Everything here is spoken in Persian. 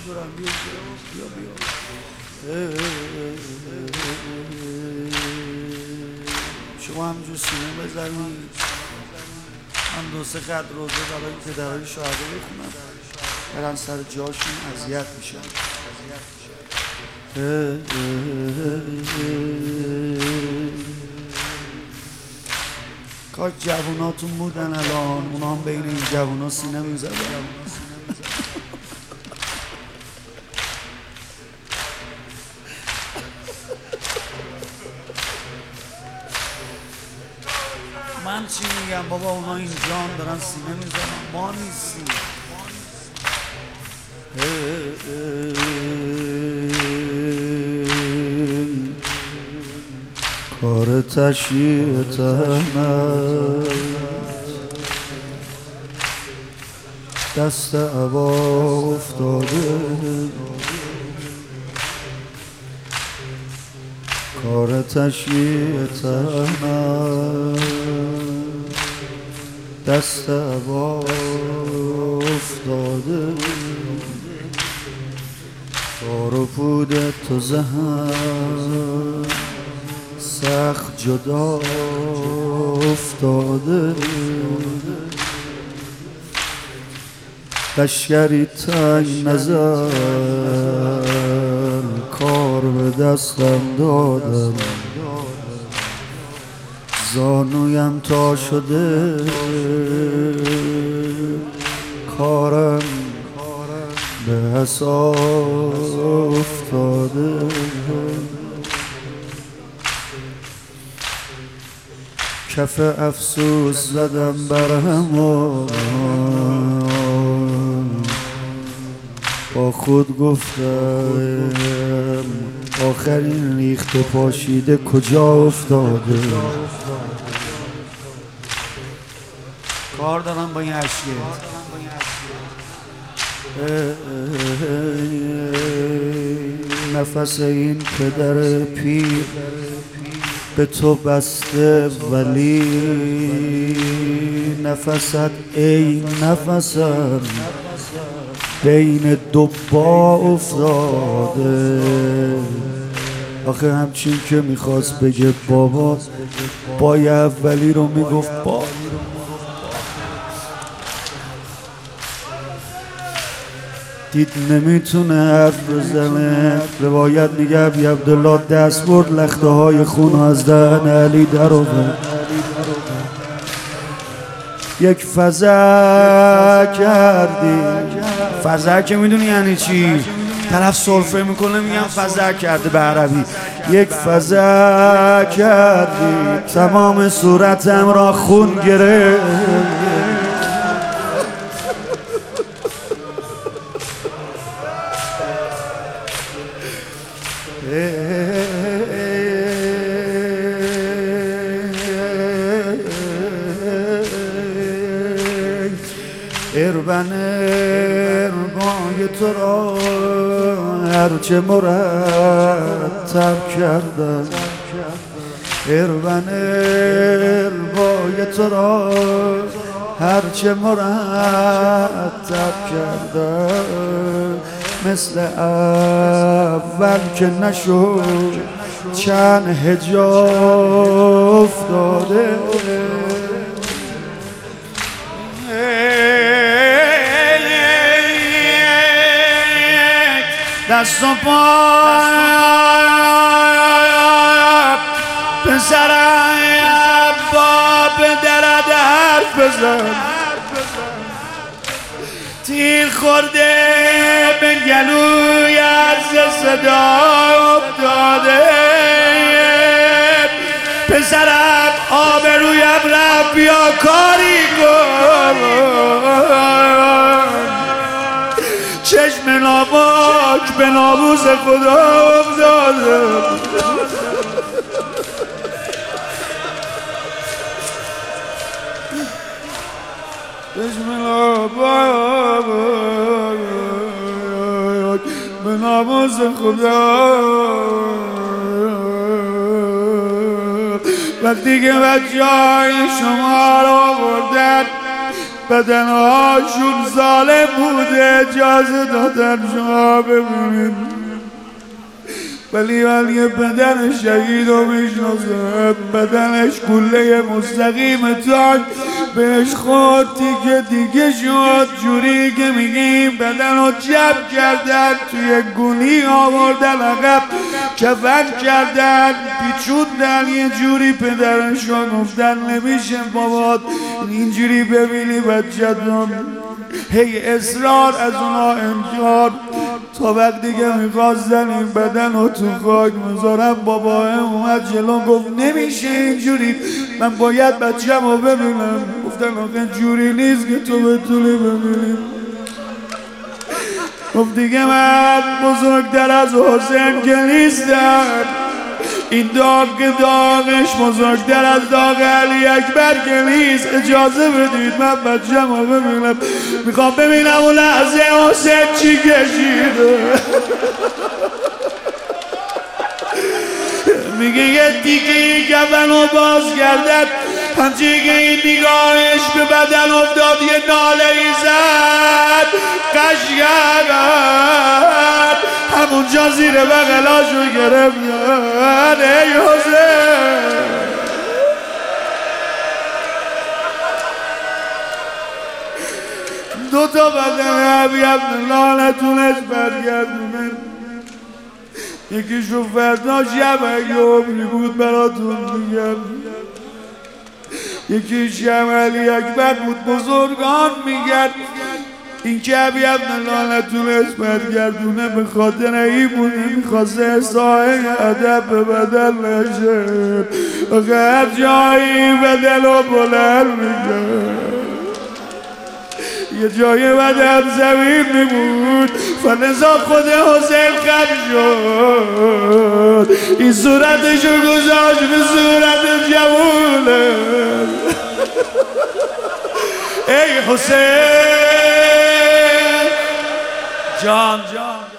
دورم بیا شما همینجور سینه بزنید، من دو سه خط روزه برای پدرهای شهدا بخونم برن سر جاشون اذیت میشن. کاش جووناتون بودن الان، اونا هم بین این جوونا سینه میزدن. من چی میگم بابا، اونا اینجان دارن سینه میزنن، ما نیستیم. کار تشییع تهمت دست عبا افتاده، کار تشییع تهمت دست عبا افتاده، تار و پود تو زهم سخت جدا افتاده، لشکری تنگ نظر کار به دستم دادم، زانویم تا شده کارم به حساب افتاده، کف افسوس زدم برهم و با خود گفتم آخرین ریخت پاشیده کجا افتاده. کار دارم با این عشقه، نفس این پدر پیر به تو بسته، ولی نفست ای نفسم بین دو با افتاده. آخه همچین که میخواست بگه بابا بای اولی رو میگفت با. دید نمیتونه حرف بزنه، روایت میگه ابی عبدالله دست برد لخته های خون از دهن علی در آورد، یک فزع کردی. فزع که میدونی یعنی چی؟ طرف سرفه میکنه میگم فزع کرده به عربی. یک فزع کردی تمام صورتم را خون گرفت، اربن اربای تو را هرچه مرتب کردم، اربن اربای تو را هرچه مرتب کردم، مثل اول که نشد چند هجا افتاده، دست و پا پسرم با به درد حرف بزن، تیر خورده به گلوی از صدا افتاده، پسرم آبرویم رفت بیا کاری کن، چشم ناپاک به ناموس خدا افتاده، چشم ناپاک به ناموس خدا. وقتی که بچه‌های شما رو آوردن بدنهاشون ظالم بوده، اجازه دادن شما ببینید. ولی یه بدن شهید رو میشناسه، بدنش گله مستقیم تاک بهش خود دیگه شد، جوری که میگیم بدن رو جمع کردن، توی گونی آوردن عقب کفن کردن، پیچوندن یه جوری پدرش رو گفتن نمیشه بابات اینجوری ببینی بچه‌تون. هی اصرار از اونا انکار، تا وقتی که میخواستن این بدن رو تو خاک میذارم، بابا اومد جلو گفت نمیشه اینجوری، من باید بچه‌م رو ببینم. گفتن آخه جوری نیست که تو بتونی ببینی. گفت دیگه من بزرگتر از حسین که نیستم، این داغ که داغش بزرگتر از داغ علی اکبر که نیست، اجازه بدید من بچه‌م رو ببینم. میخوام ببینم اون لحظه حسین چی کشیده. میگه یه دیگه کفن رو باز کردن، همچی که این نگاهش به بدن افتاد یه ناله ای زد قشنگ، همونجا زیر بغلاشو گرفتن. ای حسین دوتا بدن حبیب لعنتونش برگردونه، یکیشو فردا شب ایوبی بود براتون میگم، یکی شب علی اکبر بود. بزرگان میگن این که حبیب لعنتونش برگردونه به خاطر این بود میخواسته سایه ادب به بدل نشه، هر جایی بدل و بلند میشه، یه جای بدن زمین میبود، فلذا خود حسین خم شد، این صورتشو گذاشت به صورت جوونه. ای حسین جان